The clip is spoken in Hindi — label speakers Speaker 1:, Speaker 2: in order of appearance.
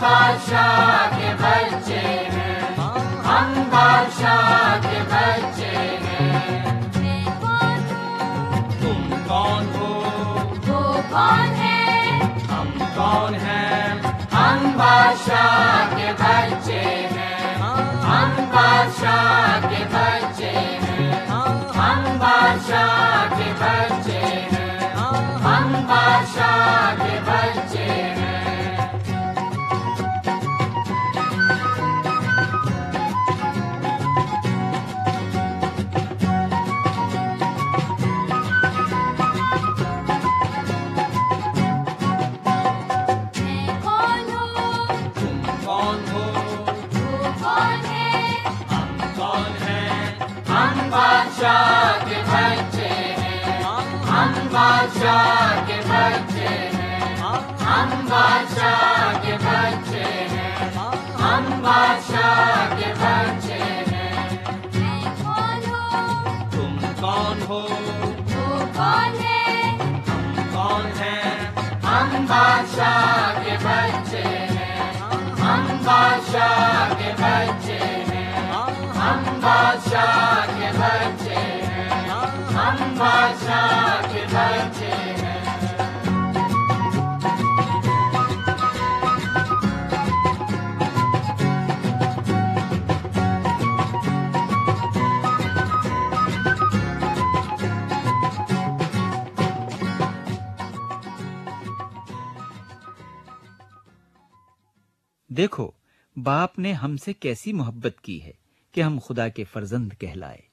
Speaker 1: बादशाह के बच्चे हैं, हम बादशाह के बच्चे हैं। मैं कौन हूँ,
Speaker 2: तुम कौन हो,
Speaker 1: वो कौन है,
Speaker 2: हम कौन हैं?
Speaker 1: हम बादशाह के बच्चे हैं, हम बादशाह के बच्चे हैं, हम बादशाह के बच्चे हैं, हम बादशाह के बच्चे हैं। मैं कौन हूँ,
Speaker 2: तुम कौन हो,
Speaker 1: वो कौन है,
Speaker 2: हम कौन हैं?
Speaker 1: हम बादशाह के बच्चे हैं, हम बादशाह के बच्चे हैं, हम बादशाह के बच्चे हैं, हम बादशाह के बच्चे हैं। मैं कौन हूँ,
Speaker 2: तुम कौन हो,
Speaker 1: वो कौन है,
Speaker 2: हम कौन हैं?
Speaker 1: हम बादशाह के बच्चे हैं, हम बादशाह के बच्चे हैं, हम बादशाह के बच्चे हैं, हम बादशाह के बच्चे हैं।
Speaker 3: देखो, बाप ने हमसे कैसी मोहब्बत की है कि हम खुदा के फर्जंद कहलाए।